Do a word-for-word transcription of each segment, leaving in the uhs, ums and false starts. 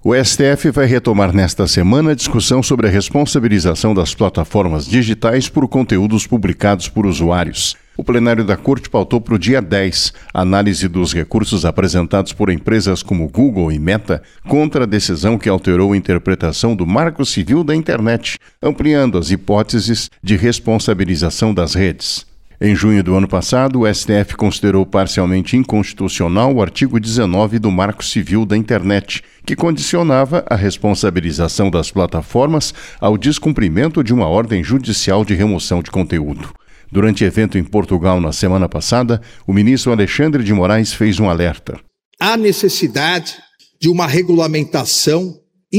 O S T F vai retomar nesta semana a discussão sobre a responsabilização das plataformas digitais por conteúdos publicados por usuários. O plenário da Corte pautou para o dia dez a análise dos recursos apresentados por empresas como Google e Meta contra a decisão que alterou a interpretação do Marco Civil da Internet, ampliando as hipóteses de responsabilização das redes. Em junho do ano passado, o S T F considerou parcialmente inconstitucional o artigo dezenove do Marco Civil da Internet, que condicionava a responsabilização das plataformas ao descumprimento de uma ordem judicial de remoção de conteúdo. Durante evento em Portugal na semana passada, o ministro Alexandre de Moraes fez um alerta. Há necessidade de uma regulamentação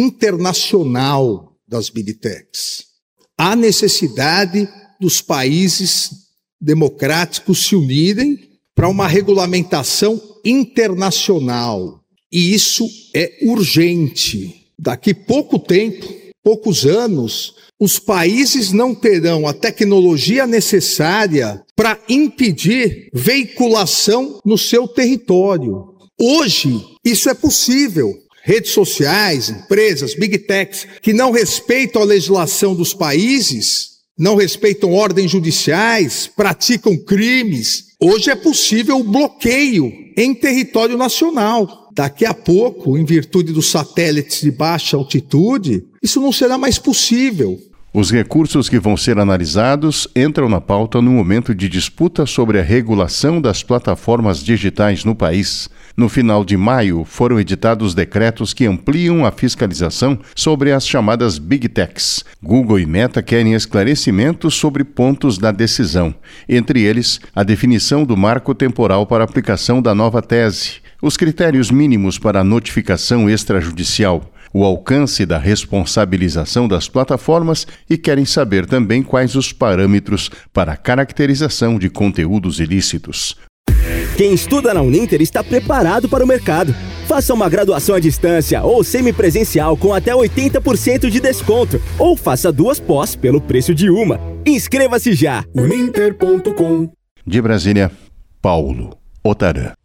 internacional das Big Techs. Há necessidade dos países democráticos se unirem para uma regulamentação internacional. E isso é urgente. Daqui pouco tempo, poucos anos, os países não terão a tecnologia necessária para impedir veiculação no seu território. Hoje, isso é possível. Redes sociais, empresas, Big Techs, que não respeitam a legislação dos países, não respeitam ordens judiciais, praticam crimes. Hoje é possível o bloqueio em território nacional. Daqui a pouco, em virtude dos satélites de baixa altitude, isso não será mais possível. Os recursos que vão ser analisados entram na pauta no momento de disputa sobre a regulação das plataformas digitais no país. No final de maio, foram editados decretos que ampliam a fiscalização sobre as chamadas Big Techs. Google e Meta querem esclarecimentos sobre pontos da decisão, entre eles a definição do marco temporal para a aplicação da nova tese, os critérios mínimos para a notificação extrajudicial, o alcance da responsabilização das plataformas e querem saber também quais os parâmetros para a caracterização de conteúdos ilícitos. Quem estuda na Uninter está preparado para o mercado. Faça uma graduação à distância ou semipresencial com até oitenta por cento de desconto. Ou faça duas pós pelo preço de uma. Inscreva-se já! uninter ponto com. De Brasília, Paulo Otarã.